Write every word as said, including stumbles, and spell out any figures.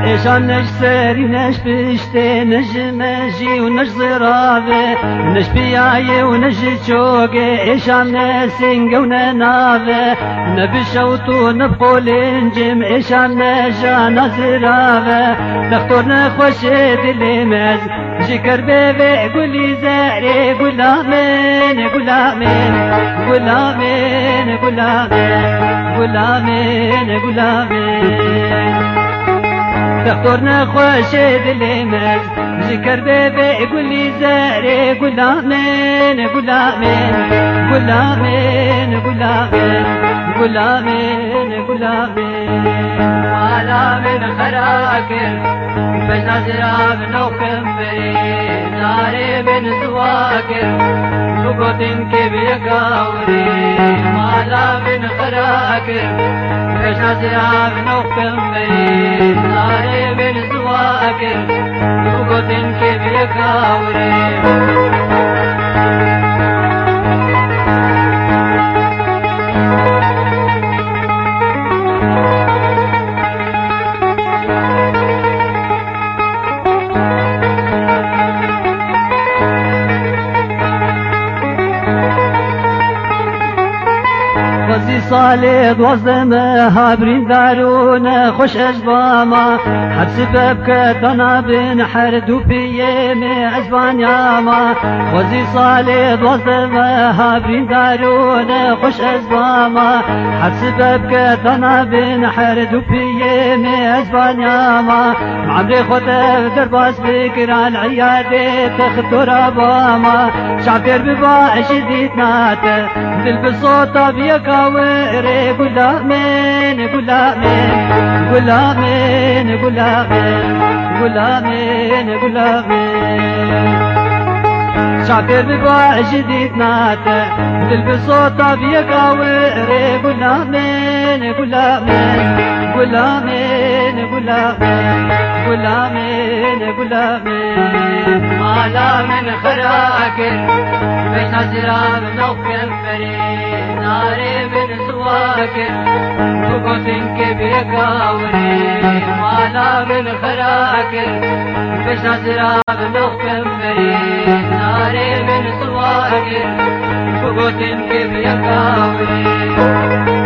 إيشان نش سري نش بشتي نش مجي ونش زرافة نش بياي ونش شوقي إيشان نسنج وننافة نبشوتو نبقول نجم إيشان نجانا زرافة دكتور نخوش دلي مز جكر بيبي قولي زاري غلامين غلامين غلامين غلامين غلامين غلامين دكتور نخوش دلي مز ذكر بيبي قولي زاري غلامين غلامين غلامين غلامين غلامين غلامين وعلى من خراكر بس نزرع بنوكم بري ناري بن سواكر سقوطين كبير قاوري وعلى من خراكر بس نزرع بنوكم بري ناري بن سواكر سقوطين كبير قاوري وزي صالد وزم هابرين دارون خوش اجباما حب سبب كدنا بن حرد وبيم ازبان ياما وزي صالد وزم هابرين دارون خوش اجباما حب سبب كدنا بن حرد وبيم ازبان ياما عمري خطف درباس بكر العيادة تخطر باما شعبير بباع شديد ناته دل بصوته بيكا وري غلامين غلامين غلامين غلامين غلامين غلامين شعبير بباع جديد ناته دل بصوته بيكا وري غلامين غلامين غلامين غلامين غلامين غلامين مالا من خراكر بين نزراب نوكل فري ناري بن سواكر بقوتين كبير قاوري مالا من خراكر بين نزراب نوكل فري ناري بن سواكر بقوتين كبير قاوري